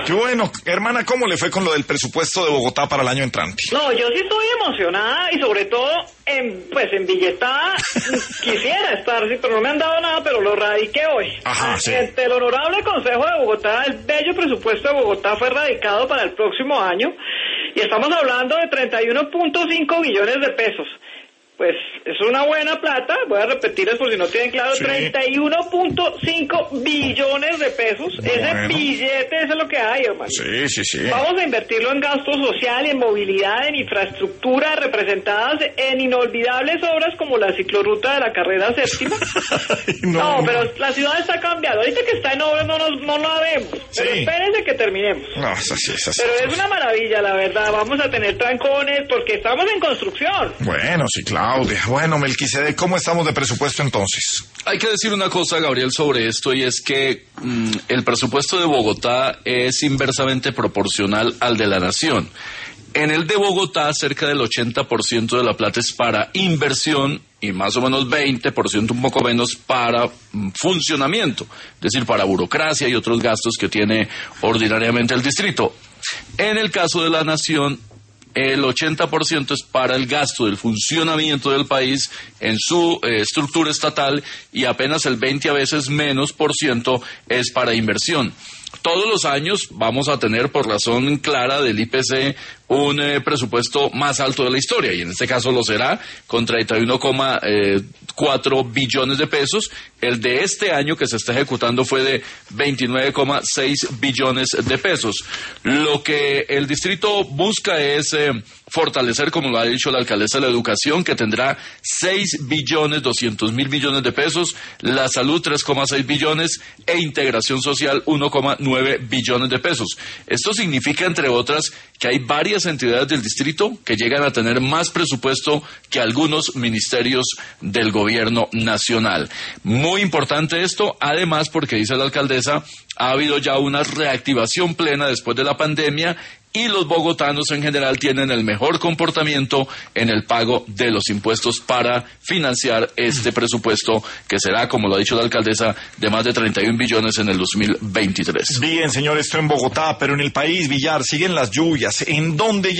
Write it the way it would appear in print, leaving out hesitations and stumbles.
Qué bueno. Hermana, ¿cómo le fue con lo del presupuesto de Bogotá para el año entrante? No, yo sí estoy emocionada y sobre todo, en billetada quisiera estar, sí, pero no me han dado nada, pero lo radiqué hoy. Ajá, sí. Ante el Honorable Consejo de Bogotá, el bello presupuesto de Bogotá fue radicado para el próximo año y estamos hablando de 31.5 billones de pesos. Pues es una buena plata, voy a repetirles por si no tienen claro, sí. 31.5 billones de pesos, bueno. Ese billete, eso es lo que hay, hermano. Sí. Vamos a invertirlo en gasto social, en movilidad, en infraestructura, representadas en inolvidables obras como la ciclorruta de la carrera séptima. No, pero la ciudad está cambiando, ahorita que está en obra no la vemos, pero espérense que terminemos. No, es así. Pero es una maravilla, la verdad, vamos a tener trancones porque estamos en construcción. Bueno, sí, claro. Bueno, Melquisedec, ¿cómo estamos de presupuesto entonces? Hay que decir una cosa, Gabriel, sobre esto, y es que el presupuesto de Bogotá es inversamente proporcional al de la nación. En el de Bogotá, cerca del 80% de la plata es para inversión y más o menos 20%, un poco menos, para funcionamiento, es decir, para burocracia y otros gastos que tiene ordinariamente el distrito. En el caso de la nación, el 80% es para el gasto del funcionamiento del país en su estructura estatal y apenas el 20 a veces menos por ciento es para inversión. Todos los años vamos a tener, por razón clara del IPC, un presupuesto más alto de la historia, y en este caso lo será, con 31,4 billones de pesos. El de este año que se está ejecutando fue de 29,6 billones de pesos. Lo que el distrito busca es fortalecer, como lo ha dicho la alcaldesa, la educación, que tendrá 6.200.000 millones de pesos, la salud 3,6 billones e integración social 1,9 billones de pesos. Esto significa, entre otras, que hay varias entidades del distrito que llegan a tener más presupuesto que algunos ministerios del gobierno nacional. Muy importante esto, además, porque dice la alcaldesa, ha habido ya una reactivación plena después de la pandemia y los bogotanos en general tienen el mejor comportamiento en el pago de los impuestos para financiar este presupuesto que será, como lo ha dicho la alcaldesa, de más de 31 billones en el 2023. Bien, señor, esto en Bogotá, pero en el país, Villar, siguen las lluvias. ¿En dónde